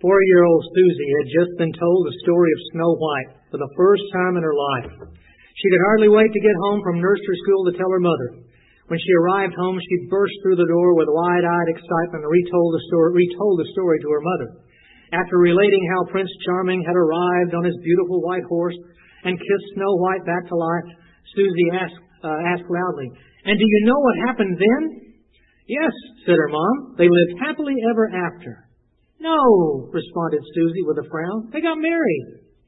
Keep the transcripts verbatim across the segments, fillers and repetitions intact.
Four-year-old Susie had just been told the story of Snow White for the first time in her life. She could hardly wait to get home from nursery school to tell her mother. When she arrived home, she burst through the door with wide-eyed excitement and retold the story, retold the story to her mother. After relating how Prince Charming had arrived on his beautiful white horse and kissed Snow White back to life, Susie asked, uh, asked loudly, "And do you know what happened then?" "Yes," said her mom. "They lived happily ever after." "No," responded Susie with a frown. "They got married."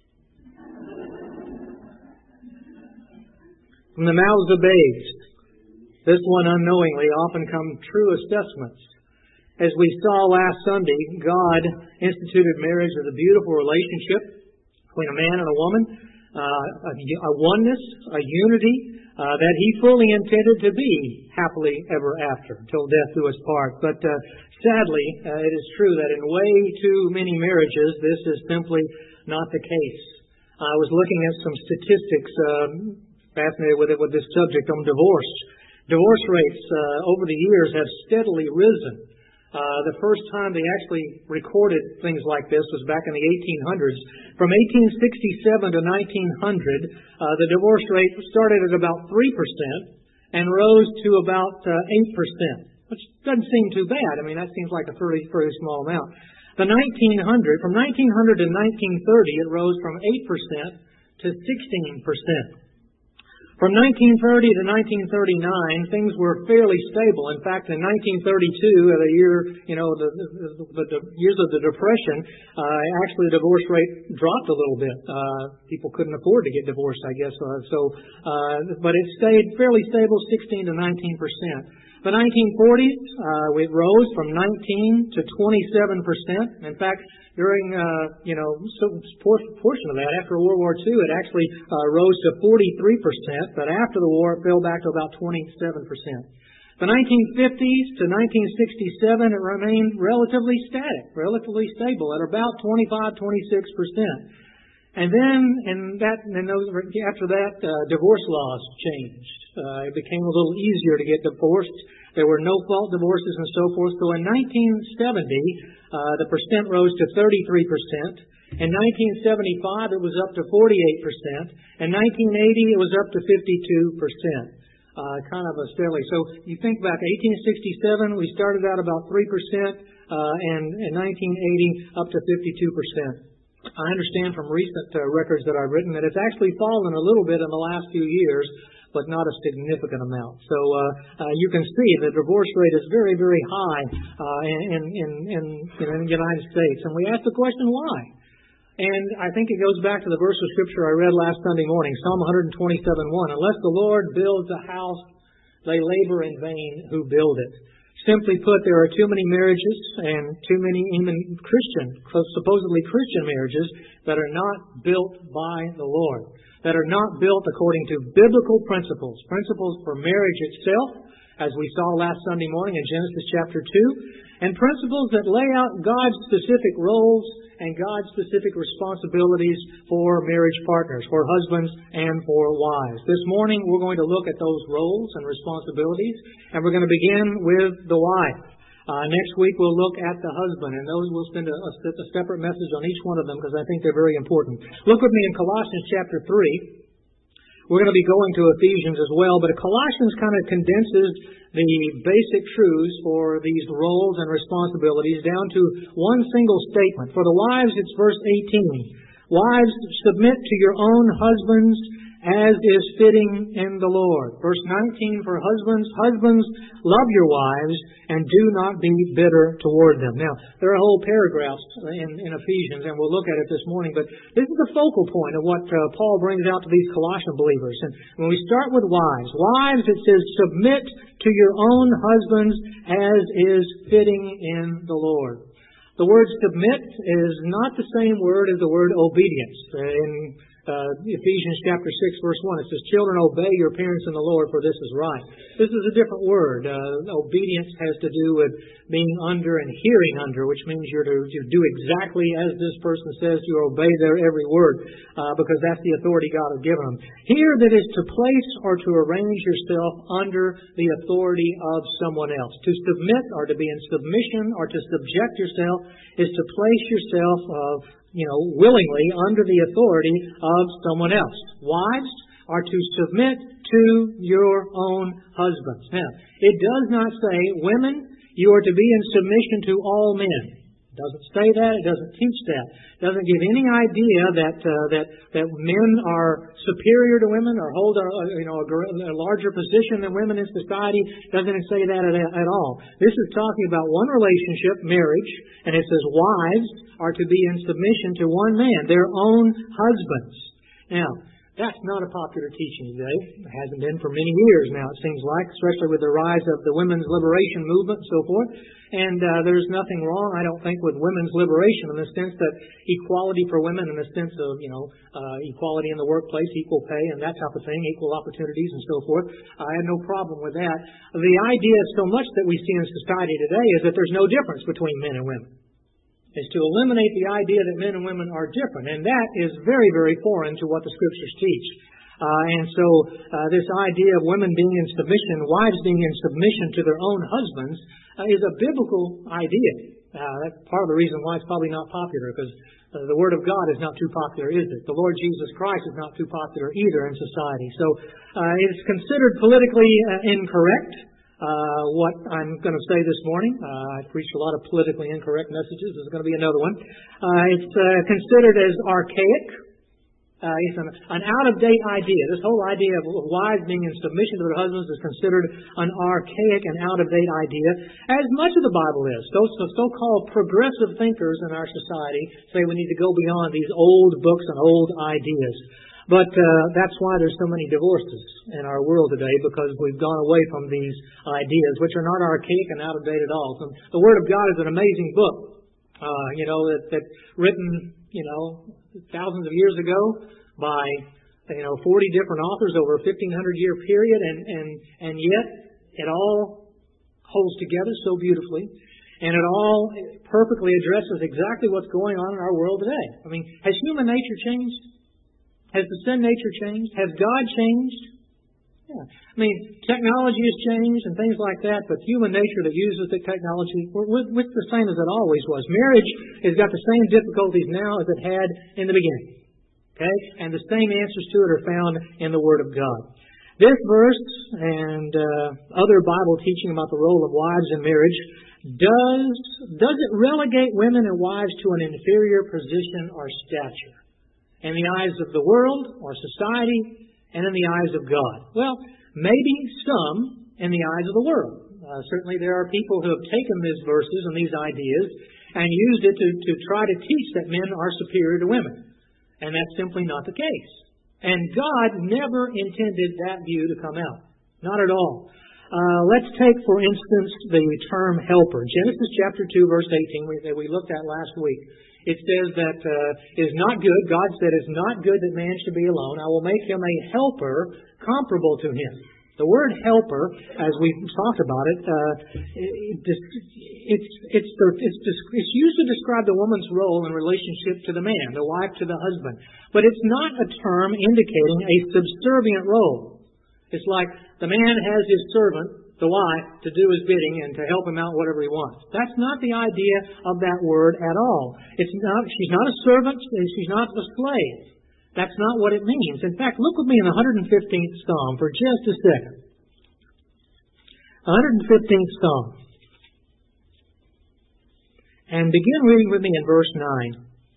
From the mouths of babes, this one unknowingly often come true assessments. As we saw last Sunday, God instituted marriage as a beautiful relationship between a man and a woman, uh, a, a oneness, a unity uh, that He fully intended to be happily ever after, until death do us part. But uh, sadly, uh, it is true that in way too many marriages, this is simply not the case. I was looking at some statistics, uh, fascinated with it, with this subject on divorce. Divorce rates uh, over the years have steadily risen. Uh, the first time they actually recorded things like this was back in the eighteen hundreds. From eighteen sixty-seven to nineteen hundred, uh, the divorce rate started at about three percent and rose to about uh, eight percent, which doesn't seem too bad. I mean, that seems like a fairly, fairly small amount. The nineteen hundred, from nineteen hundred to nineteen thirty, it rose from eight percent to sixteen percent. From nineteen thirty to nineteen thirty-nine, things were fairly stable. In fact, in nineteen thirty-two, the year, you know, the, the, the, the years of the Depression, uh, actually the divorce rate dropped a little bit. Uh, people couldn't afford to get divorced, I guess. Uh, so, uh, but it stayed fairly stable, sixteen to nineteen percent. The nineteen forties, uh, it rose from nineteen to twenty-seven percent. In fact, during, uh, you know, some portion of that, after World War Two, it actually uh, rose to forty-three percent, but after the war, it fell back to about twenty-seven percent. The nineteen fifties to nineteen sixty-seven, it remained relatively static, relatively stable at about twenty-five, twenty-six percent. And then, and that, and those, after that, uh, divorce laws changed. Uh, it became a little easier to get divorced. There were no-fault divorces and so forth. So in nineteen seventy, uh, the percent rose to thirty-three percent. In nineteen seventy-five, it was up to forty-eight percent. In nineteen eighty, it was up to fifty-two percent. Uh, kind of a steadily. So you think back, eighteen sixty-seven, we started out about three percent, uh, and in nineteen eighty, up to fifty-two percent. I understand from recent uh, records that I've written that it's actually fallen a little bit in the last few years, but not a significant amount. So uh, uh, you can see the divorce rate is very, very high uh, in, in, in, in the United States. And we ask the question, why? And I think it goes back to the verse of Scripture I read last Sunday morning, Psalm one twenty-seven one. Unless the Lord builds a house, they labor in vain who build it. Simply put, there are too many marriages and too many even Christian, supposedly Christian marriages that are not built by the Lord, that are not built according to biblical principles, principles for marriage itself, as we saw last Sunday morning in Genesis chapter two, and principles that lay out God's specific roles and God's specific responsibilities for marriage partners, for husbands and for wives. This morning we're going to look at those roles and responsibilities, and we're going to begin with the wife. Uh, next week we'll look at the husband, and those we'll spend a, a separate message on each one of them because I think they're very important. Look with me in Colossians chapter three. We're going to be going to Ephesians as well, but Colossians kind of condenses the basic truths for these roles and responsibilities down to one single statement. For the wives, it's verse eighteen. Wives, submit to your own husbands as is fitting in the Lord. Verse nineteen for husbands, husbands, love your wives and do not be bitter toward them. Now, there are whole paragraphs in, in Ephesians, and we'll look at it this morning, but this is the focal point of what uh, Paul brings out to these Colossian believers. And when we start with wives, wives, it says, submit to your own husbands as is fitting in the Lord. The word submit is not the same word as the word obedience. In Uh, Ephesians chapter six, verse one, it says, "Children, obey your parents in the Lord, for this is right." This is a different word. Uh, obedience has to do with being under and hearing under, which means you're to, to do exactly as this person says. You obey their every word, uh, because that's the authority God has given them. Here, that is to place or to arrange yourself under the authority of someone else. To submit or to be in submission or to subject yourself is to place yourself of you know, willingly under the authority of someone else. Wives are to submit to your own husbands. Now, it does not say, women, you are to be in submission to all men. It doesn't say that. It doesn't teach that. It doesn't give any idea that uh, that that men are superior to women or hold a, you know a, a larger position than women in society. It doesn't say that at, at all. This is talking about one relationship, marriage, and it says wives are to be in submission to one man, their own husbands. Now, that's not a popular teaching today. It hasn't been for many years now, it seems like, especially with the rise of the women's liberation movement and so forth. And uh, there's nothing wrong, I don't think, with women's liberation in the sense that equality for women in the sense of, you know, uh, equality in the workplace, equal pay and that type of thing, equal opportunities and so forth. I have no problem with that. The idea so much that we see in society today is that there's no difference between men and women. Is to eliminate the idea that men and women are different. And that is very, very foreign to what the Scriptures teach. Uh, and so uh, this idea of women being in submission, wives being in submission to their own husbands, uh, is a biblical idea. Uh, that's part of the reason why it's probably not popular, because uh, the Word of God is not too popular, is it? The Lord Jesus Christ is not too popular either in society. So uh, it's considered politically uh, incorrect. Uh, what I'm going to say this morning. Uh, I've preached a lot of politically incorrect messages. This is going to be another one. Uh, it's uh, considered as archaic. Uh, it's an, an out-of-date idea. This whole idea of wives being in submission to their husbands is considered an archaic and out-of-date idea, as much of the Bible is. Those so-called progressive thinkers in our society say we need to go beyond these old books and old ideas. But uh, that's why there's so many divorces in our world today, because we've gone away from these ideas, which are not archaic and out of date at all. So the Word of God is an amazing book, uh, you know, that, that's written, you know, thousands of years ago by, you know, forty different authors over a fifteen hundred year period, and, and, and yet it all holds together so beautifully. And it all perfectly addresses exactly what's going on in our world today. I mean, has human nature changed? Has the sin nature changed? Has God changed? Yeah. I mean, technology has changed and things like that, but human nature that uses the technology, it's the same as it always was. Marriage has got the same difficulties now as it had in the beginning. Okay? And the same answers to it are found in the Word of God. This verse and uh, other Bible teaching about the role of wives in marriage, does, does it relegate women and wives to an inferior position or stature in the eyes of the world or society and in the eyes of God? Well, maybe some in the eyes of the world. Uh, certainly there are people who have taken these verses and these ideas and used it to, to try to teach that men are superior to women. And that's simply not the case. And God never intended that view to come out. Not at all. Uh, let's take, for instance, the term helper. Genesis chapter two, verse eighteen, we, that we looked at last week. It says that uh, it is not good, God said, it is not good that man should be alone. I will make him a helper comparable to him. The word helper, as we talked about it, uh, it it's, it's, the, it's, it's used to describe the woman's role in relationship to the man, the wife to the husband. But it's not a term indicating a subservient role. It's like the man has his servant, the wife, to do his bidding and to help him out whatever he wants. That's not the idea of that word at all. It's not. She's not a servant. She's not a slave. That's not what it means. In fact, look with me in the one hundred fifteenth Psalm for just a second. one hundred fifteenth Psalm. And begin reading with me in verse nine.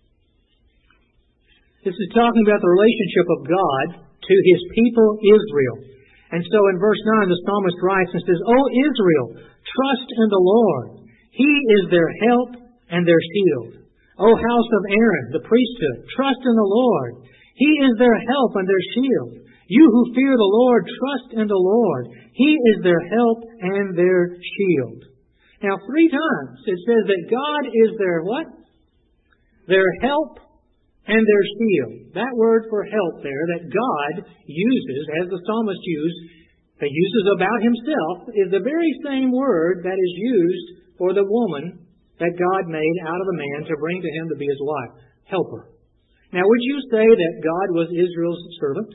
This is talking about the relationship of God to His people Israel. And so in verse nine, the psalmist writes and says, O Israel, trust in the Lord. He is their help and their shield. O house of Aaron, the priesthood, trust in the Lord. He is their help and their shield. You who fear the Lord, trust in the Lord. He is their help and their shield. Now, three times it says that God is their what? Their help and their shield. That word for help there that God uses, as the psalmist used, he uses about himself, is the very same word that is used for the woman that God made out of the man to bring to him to be his wife. Helper. Now, would you say that God was Israel's servant?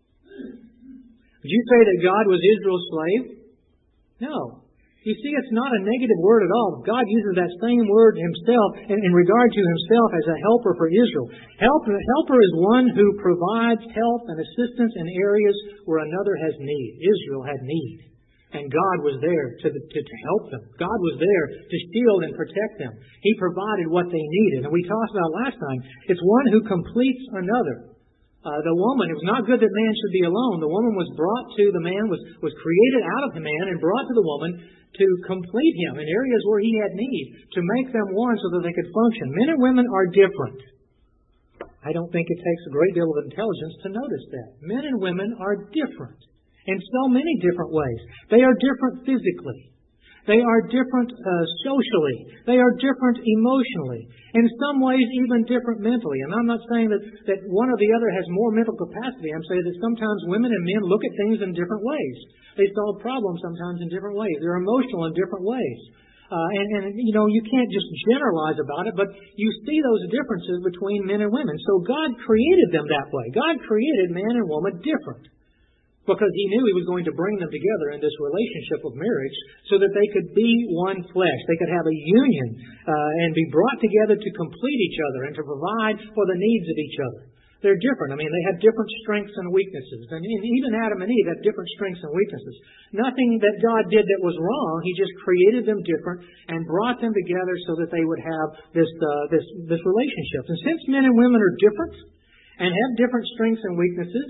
Would you say that God was Israel's slave? No. You see, it's not a negative word at all. God uses that same word himself in, in regard to himself as a helper for Israel. Help, helper is one who provides help and assistance in areas where another has need. Israel had need. And God was there to, to, to help them. God was there to shield and protect them. He provided what they needed. And we talked about last time, it's one who completes another. Uh, the woman, it was not good that man should be alone. The woman was brought to, the man was, was created out of the man and brought to the woman to complete him in areas where he had need, to make them one so that they could function. Men and women are different. I don't think it takes a great deal of intelligence to notice that. Men and women are different in so many different ways. They are different physically. They are different uh, socially. They are different emotionally. In some ways, even different mentally. And I'm not saying that, that one or the other has more mental capacity. I'm saying that sometimes women and men look at things in different ways. They solve problems sometimes in different ways. They're emotional in different ways. Uh, and, and, you know, you can't just generalize about it, but you see those differences between men and women. So God created them that way. God created man and woman different, because He knew He was going to bring them together in this relationship of marriage so that they could be one flesh. They could have a union uh, and be brought together to complete each other and to provide for the needs of each other. They're different. I mean, they have different strengths and weaknesses. And even Adam and Eve had different strengths and weaknesses. Nothing that God did that was wrong. He just created them different and brought them together so that they would have this, uh, this, this relationship. And since men and women are different and have different strengths and weaknesses,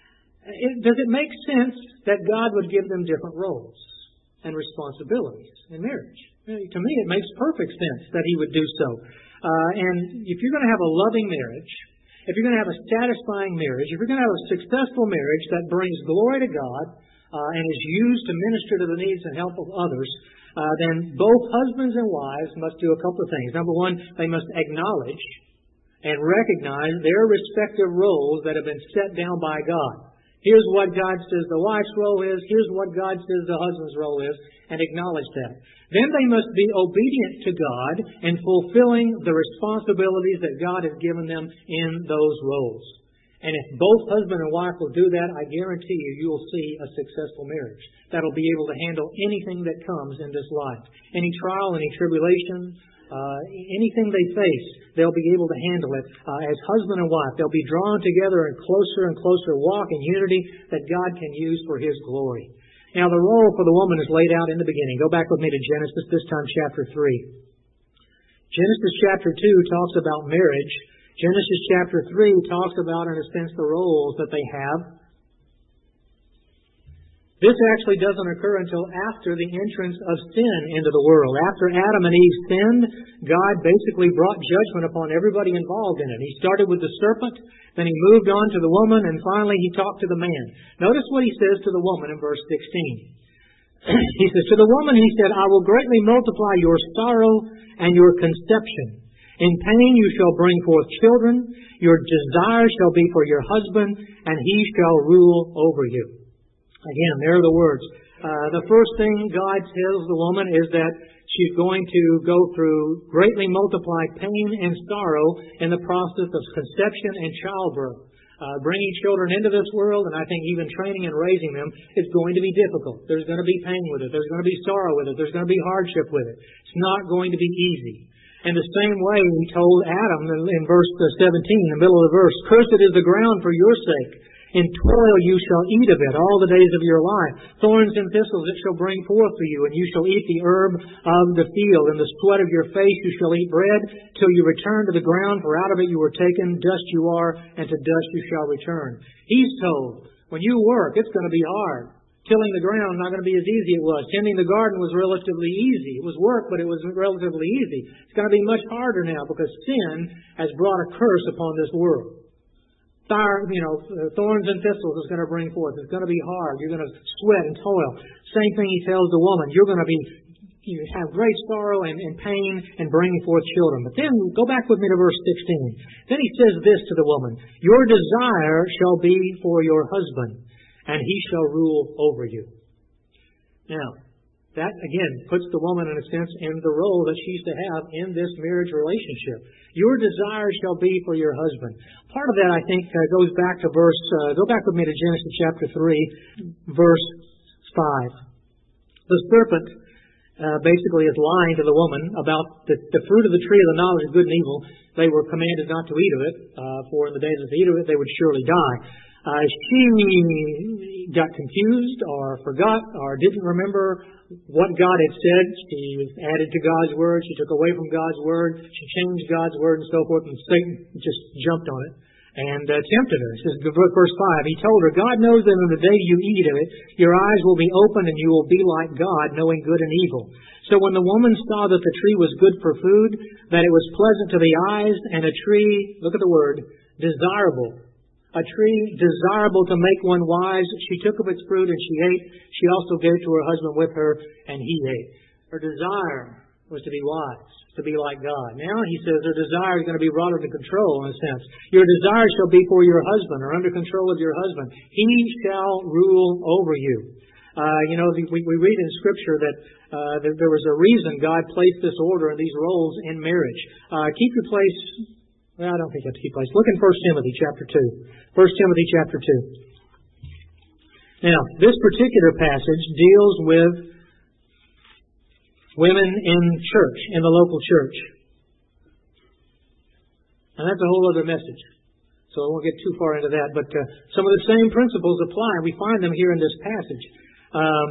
It, does it make sense that God would give them different roles and responsibilities in marriage? To me, it makes perfect sense that He would do so. Uh, and if you're going to have a loving marriage, if you're going to have a satisfying marriage, if you're going to have a successful marriage that brings glory to God uh, and is used to minister to the needs and help of others, uh, then both husbands and wives must do a couple of things. Number one, they must acknowledge and recognize their respective roles that have been set down by God. Here's what God says the wife's role is. Here's what God says the husband's role is. And acknowledge that. Then they must be obedient to God in fulfilling the responsibilities that God has given them in those roles. And if both husband and wife will do that, I guarantee you, you will see a successful marriage that'll be able to handle anything that comes in this life. Any trial, any tribulation, Uh, anything they face, they'll be able to handle it uh, as husband and wife. They'll be drawn together in closer and closer walk in unity that God can use for His glory. Now, the role for the woman is laid out in the beginning. Go back with me to Genesis, this time chapter three. Genesis chapter two talks about marriage. Genesis chapter three talks about, in a sense, the roles that they have. This actually doesn't occur until after the entrance of sin into the world. After Adam and Eve sinned, God basically brought judgment upon everybody involved in it. He started with the serpent, then He moved on to the woman, and finally He talked to the man. Notice what He says to the woman in verse sixteen. He says, "To the woman He said, I will greatly multiply your sorrow and your conception. In pain you shall bring forth children. Your desire shall be for your husband, and he shall rule over you." Again, there are the words. Uh, the first thing God tells the woman is that she's going to go through greatly multiplied pain and sorrow in the process of conception and childbirth. Uh, bringing children into this world, and I think even training and raising them, is going to be difficult. There's going to be pain with it. There's going to be sorrow with it. There's going to be hardship with it. It's not going to be easy. In the same way, He told Adam in verse seventeen, in the middle of the verse, "Cursed is the ground for your sake. In toil you shall eat of it all the days of your life. Thorns and thistles it shall bring forth for you, and you shall eat the herb of the field. In the sweat of your face you shall eat bread, till you return to the ground, for out of it you were taken. Dust you are, and to dust you shall return." He's told, when you work, it's going to be hard. Tilling the ground is not going to be as easy as it was. Tending the garden was relatively easy. It was work, but it was relatively easy. It's going to be much harder now because sin has brought a curse upon this world. Fire, you know, thorns and thistles is going to bring forth. It's going to be hard. You're going to sweat and toil. Same thing He tells the woman. You're going to be you have great sorrow and, and pain and bringing forth children. But then, go back with me to verse sixteen. Then he says this to the woman, your desire shall be for your husband, and he shall rule over you. Now, that, again, puts the woman, in a sense, in the role that she's to have in this marriage relationship. Your desire shall be for your husband. Part of that, I think, uh, goes back to verse, uh, go back with me to Genesis chapter three, verse five. The serpent uh, basically is lying to the woman about the, the fruit of the tree of the knowledge of good and evil. They were commanded not to eat of it, uh, for in the days that they eat of it, they would surely die. Uh, she got confused or forgot or didn't remember what God had said. She added to God's word. She took away from God's word. She changed God's word and so forth, and Satan just jumped on it and uh, tempted her. It says, verse five, he told her, God knows that on the day you eat of it, your eyes will be opened and you will be like God, knowing good and evil. So when the woman saw that the tree was good for food, that it was pleasant to the eyes, and a tree, look at the word, desirable, a tree desirable to make one wise, she took of its fruit and she ate. She also gave to her husband with her, and he ate. Her desire was to be wise, to be like God. Now he says her desire is going to be brought under control, in a sense. Your desire shall be for your husband, or under control of your husband. He shall rule over you. Uh, you know, we, we read in Scripture that uh, there, there was a reason God placed this order and these roles in marriage. Uh, keep your place. Well, I don't think you have to keep place. Look in First Timothy chapter two. First Timothy chapter two. Now, this particular passage deals with women in church, in the local church. And that's a whole other message. So I won't get too far into that. But uh, some of the same principles apply. We find them here in this passage. Um,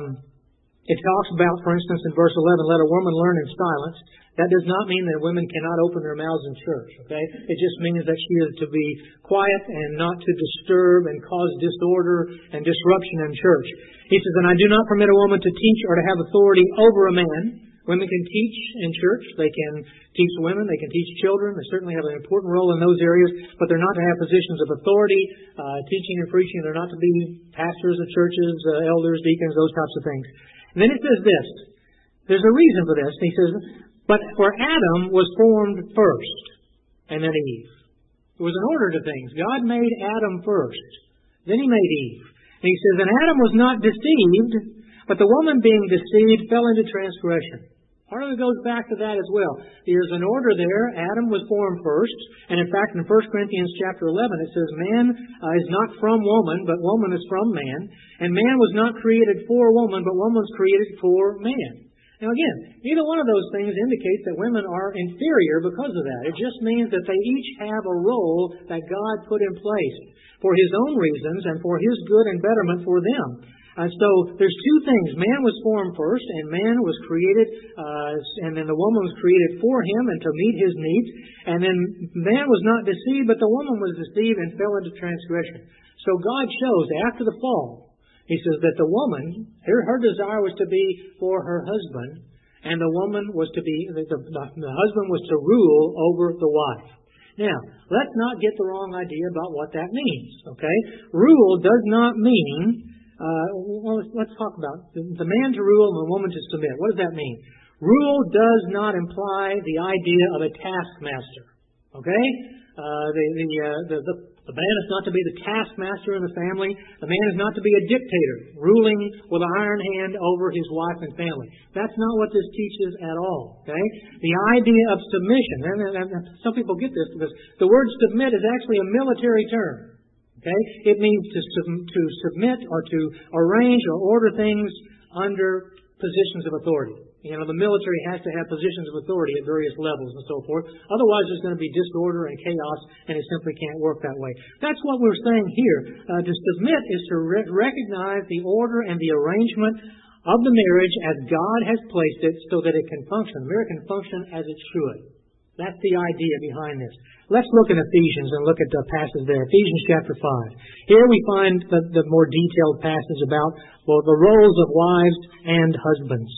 it talks about, for instance, in verse eleven, let a woman learn in silence. That does not mean that women cannot open their mouths in church, okay? It just means that she is to be quiet and not to disturb and cause disorder and disruption in church. He says, and I do not permit a woman to teach or to have authority over a man. Women can teach in church. They can teach women. They can teach children. They certainly have an important role in those areas, but they're not to have positions of authority, uh, teaching and preaching. They're not to be pastors of churches, uh, elders, deacons, those types of things. And then it says this. There's a reason for this. He says, but for Adam was formed first, and then Eve. There was an order to things. God made Adam first. Then He made Eve. And He says, and Adam was not deceived, but the woman being deceived fell into transgression. Part of it goes back to that as well. There's an order there. Adam was formed first. And in fact, in First Corinthians chapter eleven, it says, man uh, is not from woman, but woman is from man. And man was not created for woman, but woman was created for man. Now again, neither one of those things indicates that women are inferior because of that. It just means that they each have a role that God put in place for His own reasons and for His good and betterment for them. And so there's two things. Man was formed first, and man was created, uh, and then the woman was created for him and to meet his needs. And then man was not deceived, but the woman was deceived and fell into transgression. So God shows after the fall, He says that the woman, her, her desire was to be for her husband, and the woman was to be, the, the, the husband was to rule over the wife. Now, let's not get the wrong idea about what that means, okay? Rule does not mean, uh, well, let's, let's talk about the, the man to rule and the woman to submit. What does that mean? Rule does not imply the idea of a taskmaster, okay? Uh, the, the, uh, the, the The man is not to be the taskmaster in the family. The man is not to be a dictator, ruling with an iron hand over his wife and family. That's not what this teaches at all. Okay? The idea of submission, and, and, and some people get this because the word submit is actually a military term. Okay? It means to, to submit or to arrange or order things under positions of authority. You know, the military has to have positions of authority at various levels and so forth. Otherwise, there's going to be disorder and chaos, and it simply can't work that way. That's what we're saying here. Uh, to submit is to re- recognize the order and the arrangement of the marriage as God has placed it so that it can function. The marriage can function as it should. That's the idea behind this. Let's look in Ephesians and look at the passage there. Ephesians chapter five. Here we find the, the more detailed passage about well, the roles of wives and husbands.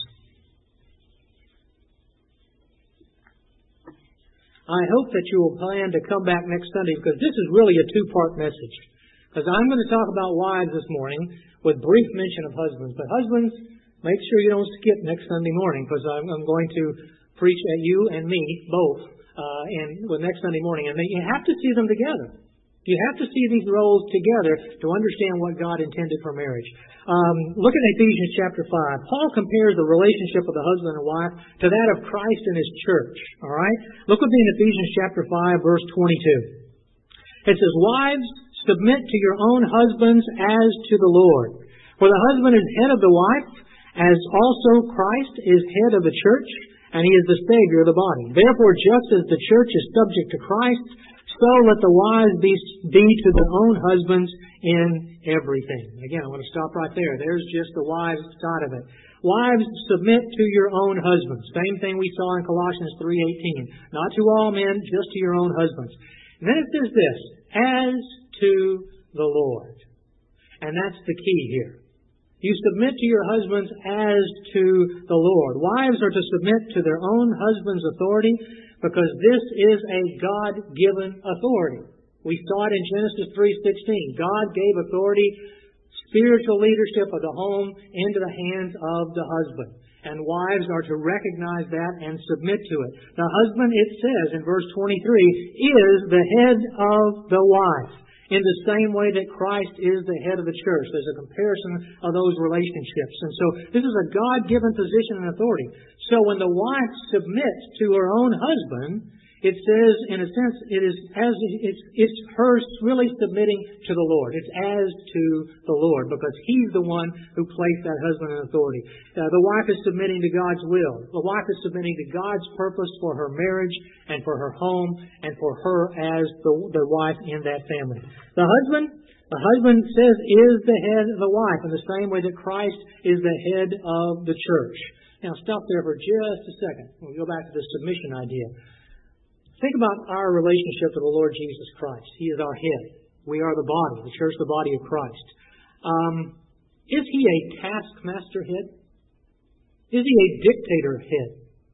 I hope that you will plan to come back next Sunday because this is really a two-part message. Because I'm going to talk about wives this morning with brief mention of husbands. But husbands, make sure you don't skip next Sunday morning, because I'm, I'm going to preach at you and me both uh, and well, next Sunday morning. And you have to see them together. You have to see these roles together to understand what God intended for marriage. Um, look at Ephesians chapter five. Paul compares the relationship of the husband and wife to that of Christ and His church. All right? Look with me in Ephesians chapter five, verse twenty-two. It says, "Wives, submit to your own husbands as to the Lord. For the husband is head of the wife, as also Christ is head of the church, and He is the Savior of the body. Therefore, just as the church is subject to Christ, so let the wives be, be to their own husbands in everything." Again, I want to stop right there. There's just the wives side of it. Wives, submit to your own husbands. Same thing we saw in Colossians three eighteen. Not to all men, just to your own husbands. And then it says this, as to the Lord. And that's the key here. You submit to your husbands as to the Lord. Wives are to submit to their own husband's authority, because this is a God-given authority. We saw it in Genesis three sixteen. God gave authority, spiritual leadership of the home, into the hands of the husband. And wives are to recognize that and submit to it. The husband, it says in verse twenty-three, is the head of the wife, in the same way that Christ is the head of the church. There's a comparison of those relationships. And so this is a God-given position and authority. So when the wife submits to her own husband, it says, in a sense, it is as it's, it's her really submitting to the Lord. It's as to the Lord, because He's the one who placed that husband in authority. Uh, the wife is submitting to God's will. The wife is submitting to God's purpose for her marriage and for her home and for her as the, the wife in that family. The husband, the husband says, is the head of the wife in the same way that Christ is the head of the church. Now stop there for just a second. We'll go back to the submission idea. Think about our relationship to the Lord Jesus Christ. He is our head. We are the body, the church, the body of Christ. Um, is He a taskmaster head? Is He a dictator head?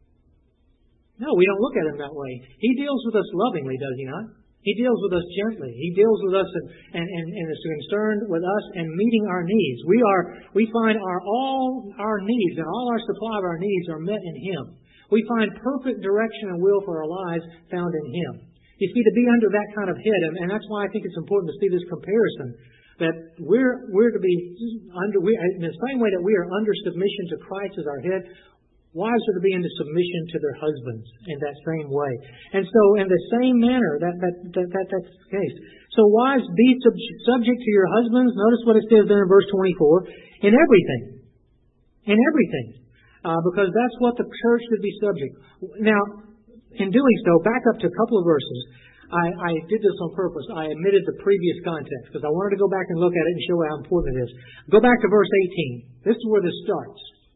No, we don't look at Him that way. He deals with us lovingly, does He not? He deals with us gently. He deals with us and, and, and is concerned with us and meeting our needs. We are we find our all our needs and all our supply of our needs are met in Him. We find perfect direction and will for our lives found in Him. You see, to be under that kind of head, and, and that's why I think it's important to see this comparison, that we're we're to be under we in the same way that we are under submission to Christ as our head. Wives are to be into submission to their husbands in that same way. And so in the same manner, that, that, that, that that's the case. So wives, be sub- subject to your husbands. Notice what it says there in verse twenty-four. In everything. In everything. Uh, because that's what the church should be subject. Now, in doing so, back up to a couple of verses. I, I did this on purpose. I omitted the previous context because I wanted to go back and look at it and show how important it is. Go back to verse eighteen. This is where this starts.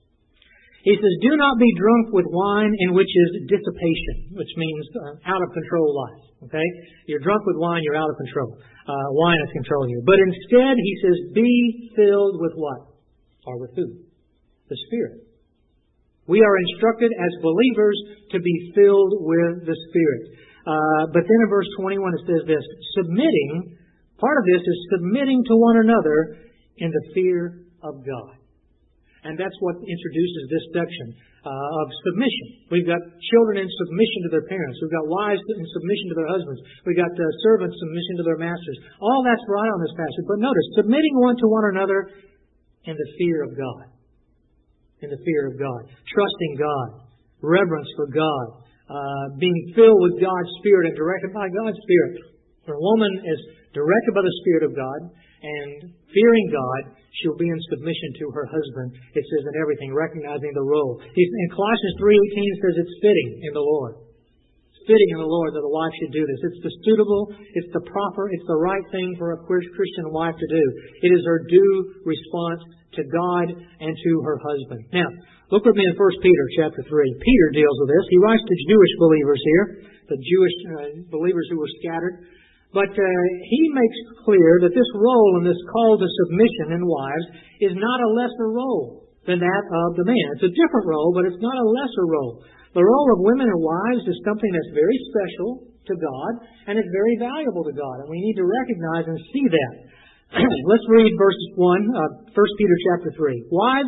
He says, "Do not be drunk with wine, in which is dissipation," which means uh, out of control life. Okay? You're drunk with wine, you're out of control. Uh, wine is controlling you. But instead, he says, be filled with what? Or with who? The Spirit. We are instructed as believers to be filled with the Spirit. Uh, but then in verse twenty-one it says this, submitting, part of this is submitting to one another in the fear of God. And that's what introduces this section uh, of submission. We've got children in submission to their parents. We've got wives in submission to their husbands. We've got uh, servants in submission to their masters. All that's right on this passage. But notice, submitting one to one another in the fear of God. In the fear of God. Trusting God. Reverence for God. Uh, being filled with God's Spirit and directed by God's Spirit. When a woman is directed by the Spirit of God and fearing God, she'll be in submission to her husband. It says in everything, recognizing the role. In Colossians three eighteen it says it's fitting in the Lord. It's fitting in the Lord that a wife should do this. It's the suitable, it's the proper, it's the right thing for a Christian wife to do. It is her due response to God and to her husband. Now, look with me in First Peter chapter three. Peter deals with this. He writes to Jewish believers here, the Jewish uh, believers who were scattered. But uh, he makes clear that this role and this call to submission in wives is not a lesser role than that of the man. It's a different role, but it's not a lesser role. The role of women and wives is something that's very special to God, and it's very valuable to God, and we need to recognize and see that. Let's read verse one, uh, First Peter chapter three. Wives,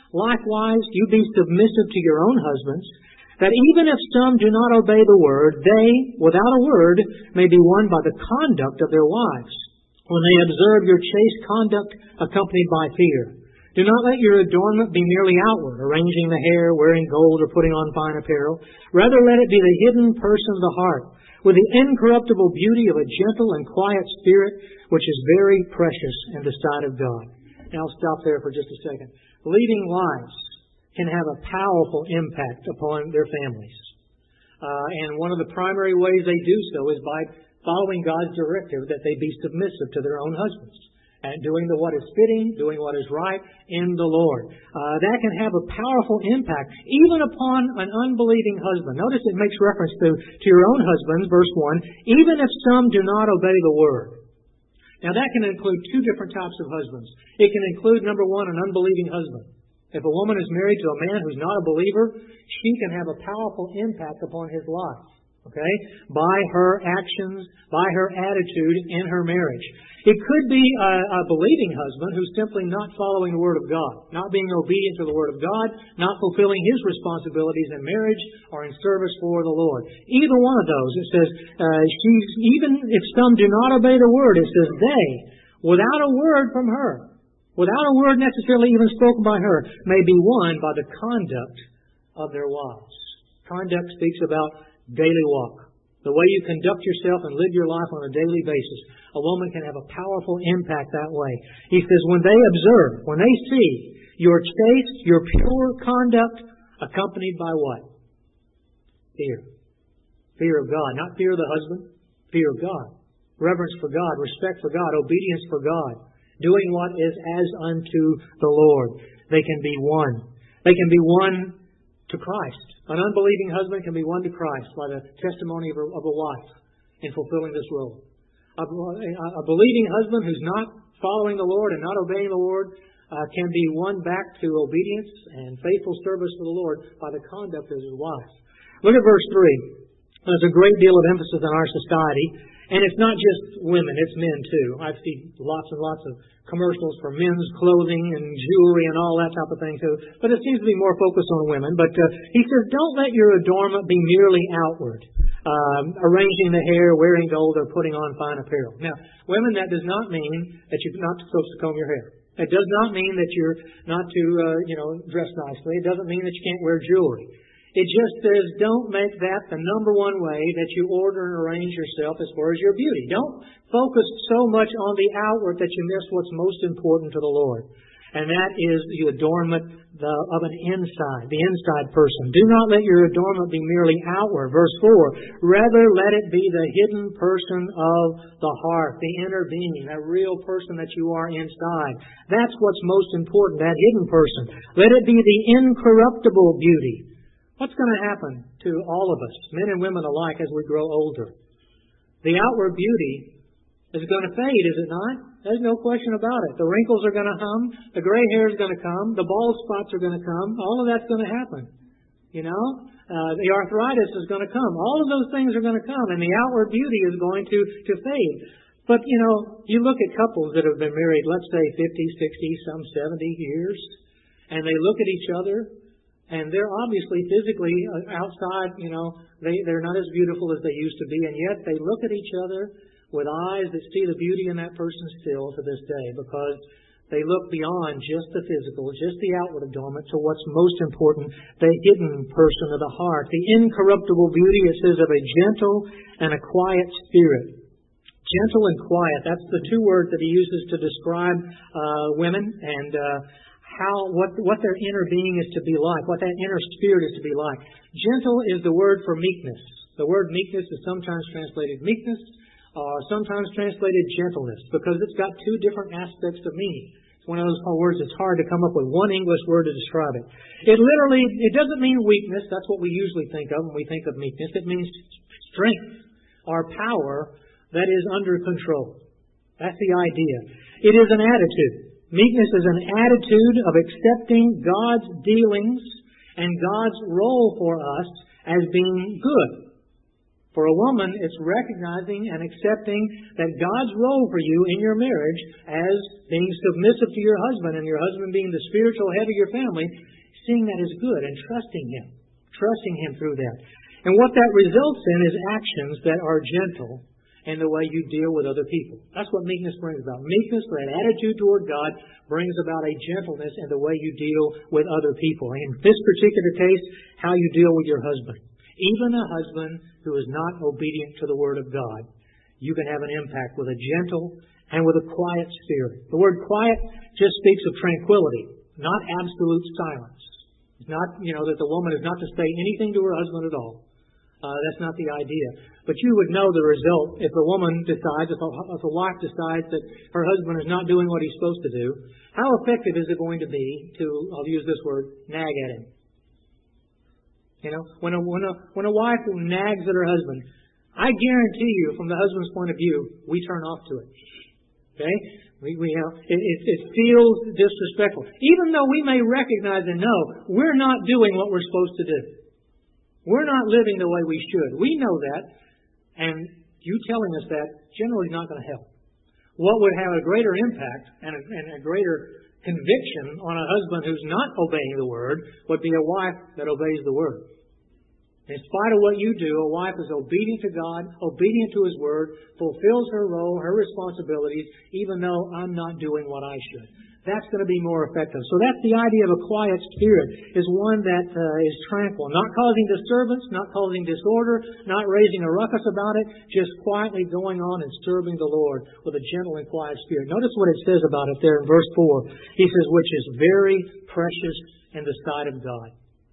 Likewise, you be submissive to your own husbands, that even if some do not obey the word, they, without a word, may be won by the conduct of their wives, when they observe your chaste conduct accompanied by fear. Do not let your adornment be merely outward, arranging the hair, wearing gold, or putting on fine apparel. Rather, let it be the hidden person of the heart, with the incorruptible beauty of a gentle and quiet spirit, which is very precious in the sight of God. Now I'll stop there for just a second. Leading wives can have a powerful impact upon their families. Uh, and one of the primary ways they do so is by following God's directive that they be submissive to their own husbands and doing the what is fitting, doing what is right in the Lord. Uh, that can have a powerful impact even upon an unbelieving husband. Notice it makes reference to, to your own husbands, verse one, even if some do not obey the word. Now that can include two different types of husbands. It can include, number one, an unbelieving husband. If a woman is married to a man who's not a believer, she can have a powerful impact upon his life, okay, by her actions, by her attitude in her marriage. It could be a, a believing husband who's simply not following the Word of God, not being obedient to the Word of God, not fulfilling his responsibilities in marriage or in service for the Lord. Either one of those, it says, uh, she's, even if some do not obey the Word, it says they, without a word from her, without a word necessarily even spoken by her, may be won by the conduct of their wives. Conduct speaks about daily walk. The way you conduct yourself and live your life on a daily basis. A woman can have a powerful impact that way. He says, when they observe, when they see your chaste, your pure conduct accompanied by what? Fear. Fear of God. Not fear of the husband, fear of God. Reverence for God, respect for God, obedience for God. Doing what is as unto the Lord. They can be won. They can be won to Christ. An unbelieving husband can be won to Christ by the testimony of a, of a wife in fulfilling this role. A, a believing husband who's not following the Lord and not obeying the Lord uh, can be won back to obedience and faithful service for the Lord by the conduct of his wife. Look at verse three. There's a great deal of emphasis in our society. And it's not just women, it's men too. I see lots and lots of commercials for men's clothing and jewelry and all that type of thing too. But it seems to be more focused on women. But uh, he says, don't let your adornment be merely outward, um, arranging the hair, wearing gold, or putting on fine apparel. Now, women, that does not mean that you're not supposed to comb your hair. It does not mean that you're not to, uh, you know, dress nicely. It doesn't mean that you can't wear jewelry. It just says don't make that the number one way that you order and arrange yourself as far as your beauty. Don't focus so much on the outward that you miss what's most important to the Lord. And that is the adornment the, of an inside, the inside person. Do not let your adornment be merely outward. Verse four, rather let it be the hidden person of the heart, the inner being, that real person that you are inside. That's what's most important, that hidden person. Let it be the incorruptible beauty. What's going to happen to all of us, men and women alike, as we grow older? The outward beauty is going to fade, is it not? There's no question about it. The wrinkles are going to come. The gray hair is going to come. The bald spots are going to come. All of that's going to happen. You know? Uh, the arthritis is going to come. All of those things are going to come. And the outward beauty is going to, to fade. But, you know, you look at couples that have been married, let's say fifty, sixty, some seventy years, and they look at each other, and they're obviously physically outside, you know, they, they're not as beautiful as they used to be. And yet they look at each other with eyes that see the beauty in that person still to this day, because they look beyond just the physical, just the outward adornment, to what's most important, the hidden person of the heart. The incorruptible beauty, it says, of a gentle and a quiet spirit. Gentle and quiet, that's the two words that he uses to describe uh, women and uh How what what their inner being is to be like, what that inner spirit is to be like. Gentle is the word for meekness. The word meekness is sometimes translated meekness, or sometimes translated gentleness, because it's got two different aspects of meaning. It's one of those words that's hard to come up with one English word to describe it. It literally, it doesn't mean weakness. That's what we usually think of when we think of meekness. It means strength or power that is under control. That's the idea. It is an attitude. Meekness is an attitude of accepting God's dealings and God's role for us as being good. For a woman, it's recognizing and accepting that God's role for you in your marriage as being submissive to your husband and your husband being the spiritual head of your family, seeing that as good and trusting Him, trusting Him through that. And what that results in is actions that are gentle in the way you deal with other people. That's what meekness brings about. Meekness, that attitude toward God, brings about a gentleness in the way you deal with other people. In this particular case, how you deal with your husband. Even a husband who is not obedient to the Word of God, you can have an impact with a gentle and with a quiet spirit. The word quiet just speaks of tranquility, not absolute silence. It's not, you know, that the woman is not to say anything to her husband at all. Uh, that's not the idea. But you would know the result if a woman decides, if a, if a wife decides that her husband is not doing what he's supposed to do. How effective is it going to be to, I'll use this word, nag at him? You know, when a, when a, when a wife nags at her husband, I guarantee you, from the husband's point of view, we turn off to it. Okay? We, we have, it, it, it feels disrespectful. Even though we may recognize and know we're not doing what we're supposed to do. We're not living the way we should. We know that. And you telling us that generally is not going to help. What would have a greater impact and a, and a greater conviction on a husband who's not obeying the Word would be a wife that obeys the Word. In spite of what you do, a wife is obedient to God, obedient to His Word, fulfills her role, her responsibilities, even though I'm not doing what I should. That's going to be more effective. So that's the idea of a quiet spirit, is one that uh, is tranquil, not causing disturbance, not causing disorder, not raising a ruckus about it, just quietly going on and serving the Lord with a gentle and quiet spirit. Notice what it says about it there in verse four. He says, which is very precious in the sight of God.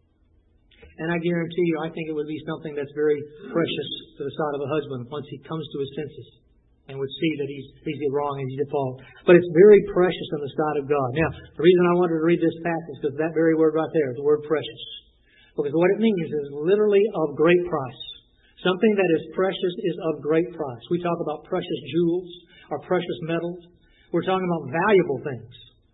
And I guarantee you, I think it would be something that's very precious to the sight of a husband once he comes to his senses and would see that he's he's wrong and he's at fault. But it's very precious in the sight of God. Now, the reason I wanted to read this passage is because that very word right there, the word precious. Because what it means is literally of great price. Something that is precious is of great price. We talk about precious jewels or precious metals. We're talking about valuable things.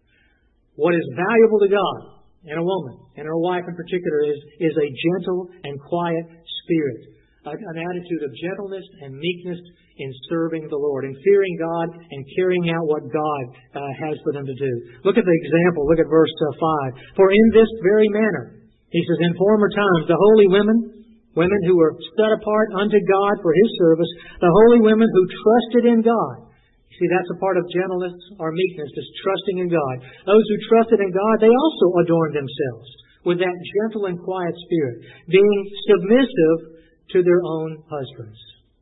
What is valuable to God in a woman, and her wife in particular, is, is a gentle and quiet spirit. An attitude of gentleness and meekness in serving the Lord, in fearing God and carrying out what God uh, has for them to do. Look at the example. Look at verse uh, five. For in this very manner, he says, in former times, the holy women, women who were set apart unto God for His service, the holy women who trusted in God. You see, that's a part of gentleness or meekness, is trusting in God. Those who trusted in God, they also adorned themselves with that gentle and quiet spirit, being submissive to their own husbands.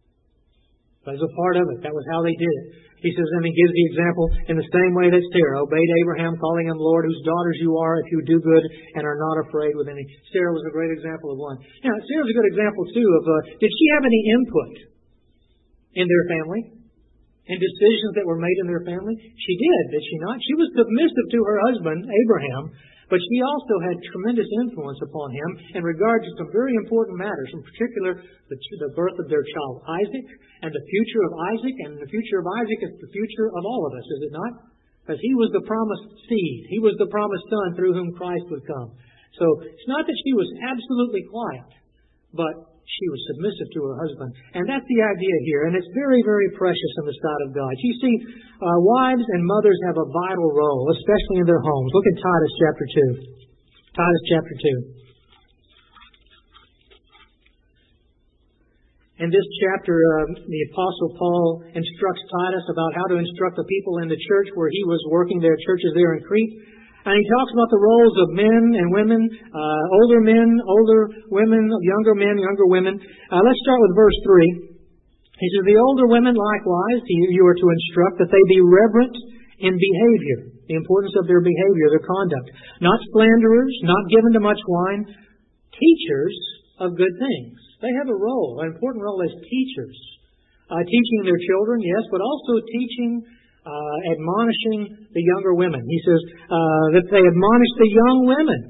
That was a part of it. That was how they did it. He says, and he gives the example in the same way that Sarah obeyed Abraham, calling him Lord, whose daughters you are if you do good and are not afraid with any. Sarah was a great example of one. Now, Sarah's a good example, too, of uh, did she have any input in their family? In decisions that were made in their family? She did, did she not? She was submissive to her husband, Abraham, but she also had tremendous influence upon him in regard to some very important matters, in particular the, the birth of their child Isaac, and the future of Isaac, and the future of Isaac is the future of all of us, is it not? Because he was the promised seed. He was the promised son through whom Christ would come. So it's not that she was absolutely quiet, but she was submissive to her husband. And that's the idea here. And it's very, very precious in the sight of God. You see, uh, wives and mothers have a vital role, especially in their homes. Look at Titus chapter two. Titus chapter two. In this chapter, uh, the Apostle Paul instructs Titus about how to instruct the people in the church where he was working their churches there in Crete. And he talks about the roles of men and women, uh, older men, older women, younger men, younger women. Uh, let's start with verse three. He says, the older women likewise, you are to instruct that they be reverent in behavior, the importance of their behavior, their conduct. Not slanderers, not given to much wine, teachers of good things. They have a role, an important role as teachers. Uh, teaching their children, yes, but also teaching Uh, admonishing the younger women. He says uh, that they admonish the young women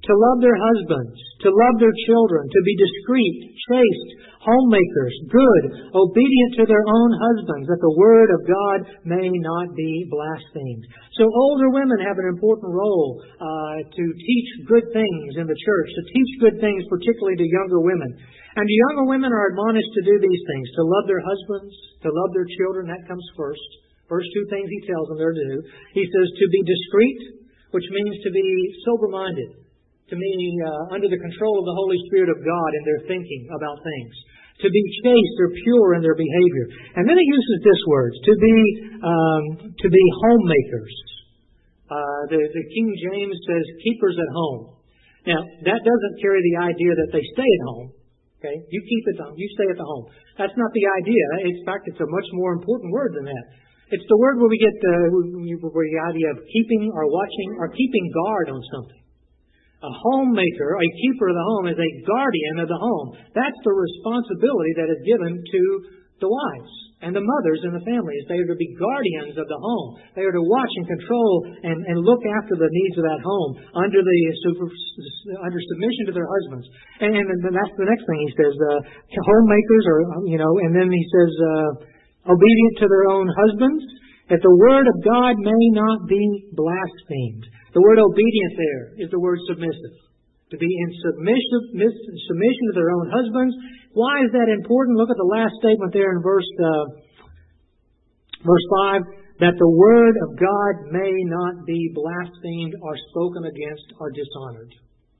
to love their husbands, to love their children, to be discreet, chaste, homemakers, good, obedient to their own husbands, that the word of God may not be blasphemed. So older women have an important role uh, to teach good things in the church, to teach good things particularly to younger women. And younger women are admonished to do these things, to love their husbands, to love their children. That comes first. First two things he tells them they're to do. He says to be discreet, which means to be sober-minded, to be uh, under the control of the Holy Spirit of God in their thinking about things, to be chaste or pure in their behavior. And then he uses this word, to be um, to be homemakers. Uh, the, the King James says keepers at home. Now, that doesn't carry the idea that they stay at home. Okay, you keep it home, you stay at the home. That's not the idea. In fact, it's a much more important word than that. It's the word where we get the, where the idea of keeping or watching or keeping guard on something. A homemaker, a keeper of the home, is a guardian of the home. That's the responsibility that is given to the wives and the mothers in the families. They are to be guardians of the home. They are to watch and control and, and look after the needs of that home under the super, under submission to their husbands. And, and that's the next thing he says. Uh, homemakers, are you know, and then he says. Uh, obedient to their own husbands, that the word of God may not be blasphemed. The word obedient there is the word submissive. To be in submission, submission to their own husbands. Why is that important? Look at the last statement there in verse uh, verse five, that the word of God may not be blasphemed or spoken against or dishonored.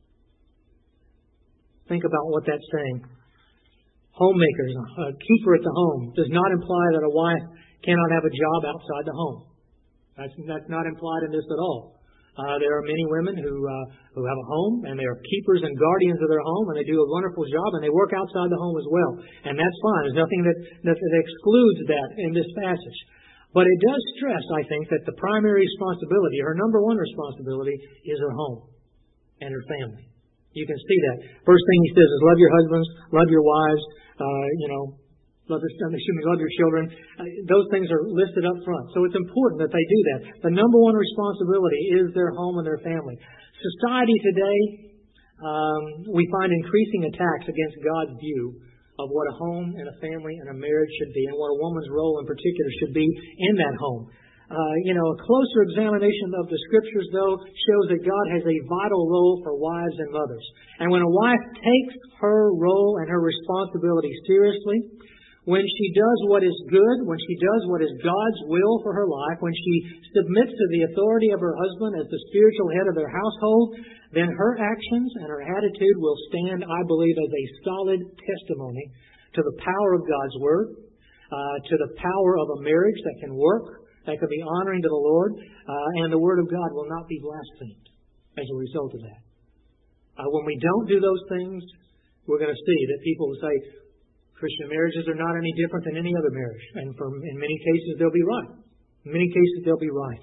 Think about what that's saying. Homemakers, a keeper at the home, does not imply that a wife cannot have a job outside the home. That's, that's not implied in this at all. Uh, there are many women who uh, who have a home, and they are keepers and guardians of their home, and they do a wonderful job, and they work outside the home as well. And that's fine. There's nothing that, that, that excludes that in this passage. But it does stress, I think, that the primary responsibility, her number one responsibility, is her home and her family. You can see that. First thing he says is love your husbands, love your wives, Uh, you know, love your, excuse me, love your children. Uh, those things are listed up front. So it's important that they do that. The number one responsibility is their home and their family. Society today, um, we find increasing attacks against God's view of what a home and a family and a marriage should be, and what a woman's role in particular should be in that home. Uh, you know, a closer examination of the Scriptures, though, shows that God has a vital role for wives and mothers. And when a wife takes her role and her responsibility seriously, when she does what is good, when she does what is God's will for her life, when she submits to the authority of her husband as the spiritual head of their household, then her actions and her attitude will stand, I believe, as a solid testimony to the power of God's Word, uh, to the power of a marriage that can work, that could be honoring to the Lord, uh, and the Word of God will not be blasphemed as a result of that. Uh, when we don't do those things, we're going to see that people will say, Christian marriages are not any different than any other marriage. And for, in many cases, they'll be right. In many cases, they'll be right.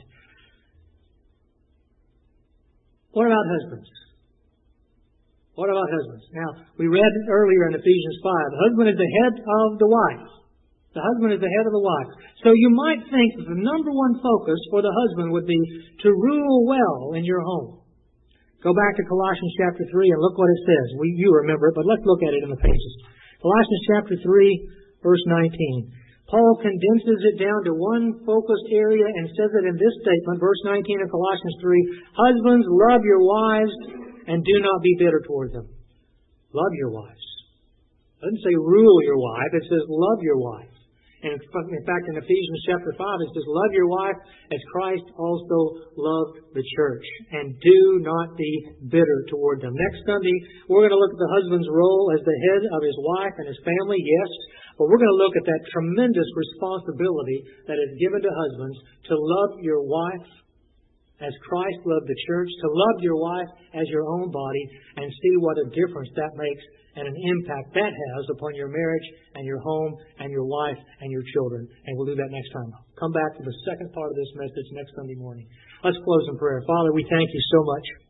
What about husbands? What about husbands? Now, we read earlier in Ephesians five, the husband is the head of the wife. The husband is the head of the wife. So you might think that the number one focus for the husband would be to rule well in your home. Go back to Colossians chapter three and look what it says. We, you remember it, but let's look at it in the pages. Colossians chapter three, verse nineteen. Paul condenses it down to one focused area and says it in this statement, verse nineteen of Colossians three, husbands, love your wives and do not be bitter toward them. Love your wives. It doesn't say rule your wife, it says love your wife. And in fact, in Ephesians chapter five, it says, love your wife as Christ also loved the church. And do not be bitter toward them. Next Sunday, we're going to look at the husband's role as the head of his wife and his family, yes. But we're going to look at that tremendous responsibility that is given to husbands to love your wife as Christ loved the church, to love your wife as your own body, and see what a difference that makes and an impact that has upon your marriage and your home and your wife and your children. And we'll do that next time. I'll come back to the second part of this message next Sunday morning. Let's close in prayer. Father, we thank you so much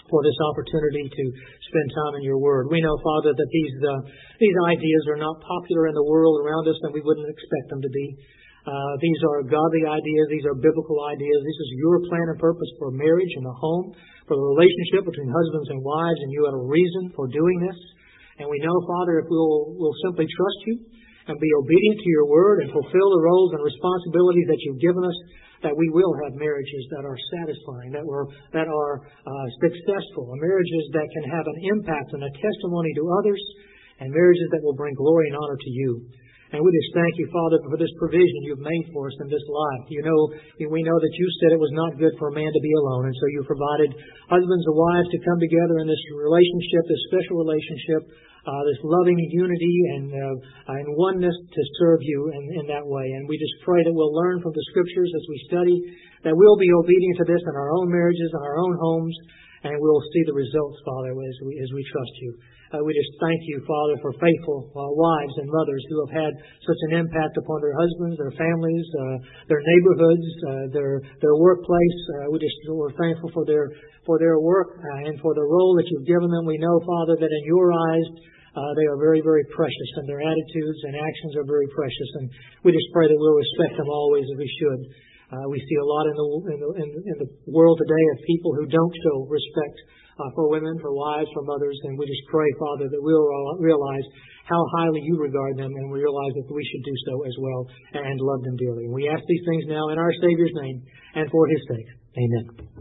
for this opportunity to spend time in your Word. We know, Father, that these uh, these ideas are not popular in the world around us, and we wouldn't expect them to be. Uh, these are godly ideas. These are biblical ideas. This is your plan and purpose for marriage and a home, for the relationship between husbands and wives, and you have a reason for doing this. And we know, Father, if we'll, we'll simply trust you and be obedient to your Word and fulfill the roles and responsibilities that you've given us, that we will have marriages that are satisfying, that were that are uh, successful, marriages that can have an impact and a testimony to others, and marriages that will bring glory and honor to you. And we just thank you, Father, for this provision you've made for us in this life. You know, we know that you said it was not good for a man to be alone, and so you provided husbands and wives to come together in this relationship, this special relationship, uh, this loving unity and uh, and oneness to serve you in, in that way. And we just pray that we'll learn from the Scriptures as we study, that we'll be obedient to this in our own marriages, in our own homes, and we'll see the results, Father, as we as we trust you. Uh, we just thank you, Father, for faithful uh, wives and mothers who have had such an impact upon their husbands, their families, uh, their neighborhoods, uh, their their workplace. Uh, we just we're thankful for their for their work uh, and for the role that you've given them. We know, Father, that in your eyes uh, they are very, very precious, and their attitudes and actions are very precious. And we just pray that we'll respect them always as we should. Uh, we see a lot in the in the, in, in the world today of people who don't show respect uh, for women, for wives, for mothers, and we just pray, Father, that we'll realize how highly you regard them, and we realize that we should do so as well and love them dearly. And we ask these things now in our Savior's name and for His sake. Amen.